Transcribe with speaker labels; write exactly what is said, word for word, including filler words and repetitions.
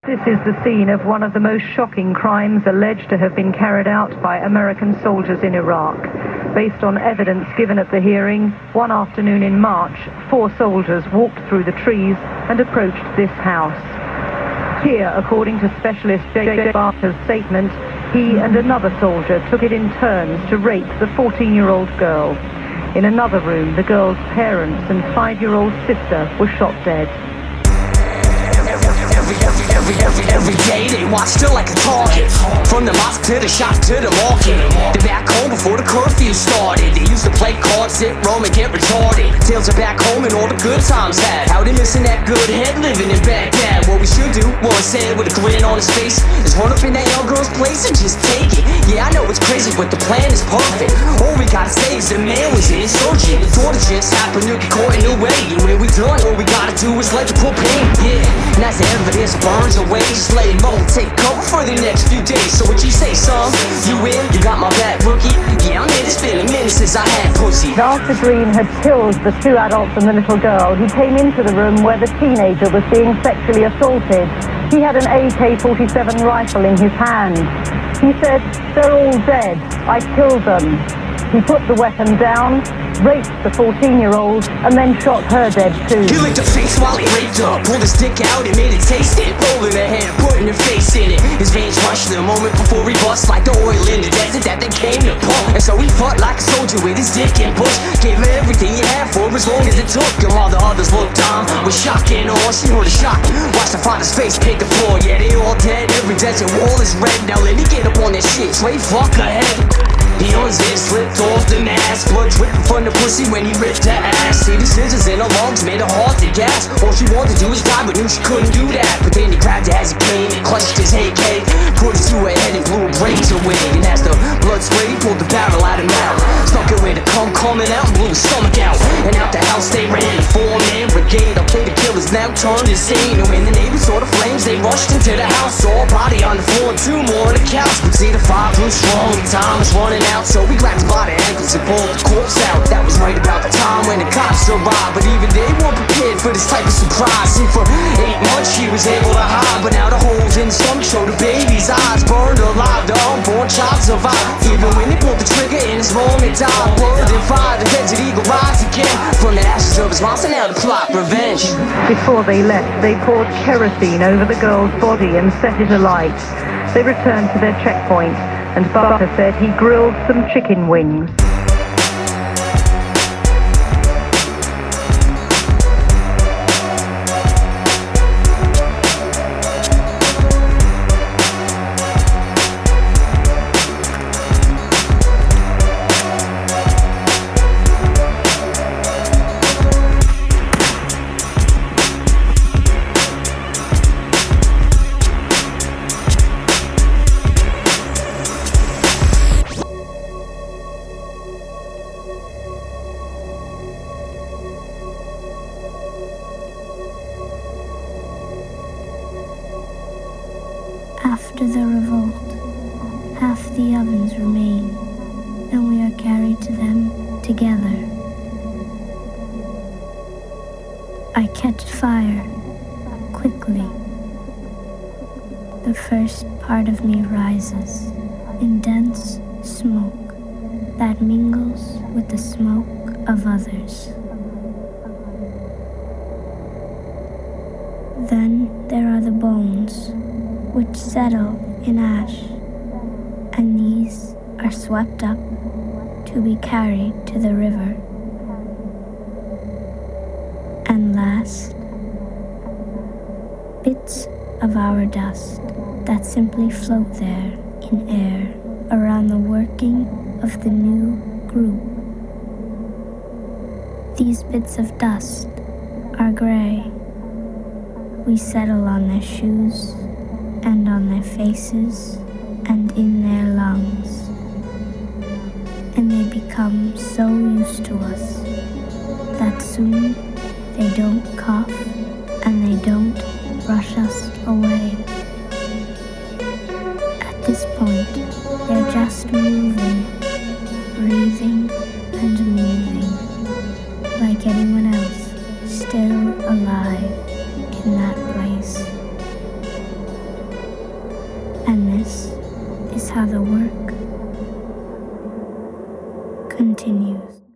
Speaker 1: This is the scene of one of the most shocking crimes alleged to have been carried out by American soldiers in Iraq. Based on evidence given at the hearing, one afternoon in March, four soldiers walked through the trees and approached this house. Here, according to specialist J J Barker's statement, he and another soldier took it in turns to rape the fourteen-year-old girl. In another room, the girl's parents and five-year-old sister were shot dead.
Speaker 2: Every, every, every, every, every day they watched her like a target. From the mosque to the shop to the market. They're back home before the curfew started. They used to play cards, sit, roam, and get retarded. Tales are back home and all the good times had. How they missing that good head living in Baghdad. What we should do, one said with a grin on his face, is run up in that young girl's place and just take it. Yeah, I know it's crazy, but the plan is perfect. All we gotta say is the man was an insurgent. Thought it just happened to get caught in the way. And when we done, all we gotta do is let the propane. Yeah, and as the evidence burns away, just let it roll, take cover for the next few days. So what you say, son? You in? You got my back, rookie? Yeah, I'm in. It's been a minute since I had pussy.
Speaker 1: After Green had killed the two adults and the little girl, he came into the room where the teenager was being sexually assaulted. He had an A K forty-seven rifle in his hand. He said, "They're all dead. I killed them." He put the weapon down, raped the fourteen-year-old, and then shot her dead too.
Speaker 2: He licked her face while he raped her, pulled his dick out and made it taste it, rolling her hair, putting her face in it. His veins rushed the moment before he bust like the oil in the desert that they came to pump. And so he fought like a soldier with his dick and push, gave her everything he had for as long as it took. And while the others looked on with shock and awe, she heard a shot, watched her father's face pick the floor. Yeah, they all dead, every desert wall is red. Now let me get up on that shit, straight fuck her head. He unzipped, slipped off the mask, blood dripping from the pussy when he ripped her ass. See the scissors in her lungs made her heart to gas. All she wanted to do was die, but knew she couldn't do that. But then he grabbed her as he came and clutched his A K, put it to her head and blew her brains away. And as the blood sprayed, he pulled the barrel out of her mouth, stuck it with the cum coming out and blew his stomach out. And out the house they ran, four-man brigade. Up play the killers now turned insane. And when the neighbors saw the flames, they rushed into the house. Saw a body on the floor and two more on the couch. But see the fire blew strong, time was running out. So we grabbed him by the ankles and pulled the corpse out. That was right about the time when the cops arrived. But even they weren't prepared for this type of surprise. See, for eight months she was able to hide, but now the holes in the stomach show the baby's eyes. Burned alive, the unborn child survived. Even when they pulled the trigger in his moment died. Blood and fire, the Desert Eagle rise again from the ashes of his monster. Now to plot revenge.
Speaker 1: Before they left, they poured kerosene over the girl's body and set it alight. They returned to their checkpoint, and Barker said he grilled some chicken wings.
Speaker 3: After the revolt, half the ovens remain, and we are carried to them together. I catch fire quickly. The first part of me rises in dense smoke that mingles with the smoke of others. Then there are the bones, which settle in ash, and these are swept up to be carried to the river. And last, bits of our dust that simply float there in air around the working of the new group. These bits of dust are gray. We settle on their shoes and on their faces and in their lungs. And they become so used to us that soon they don't cough and they don't brush us away. At this point, they're just moving, breathing and moving, like anyone else still alive in that place. And this is how the work continues.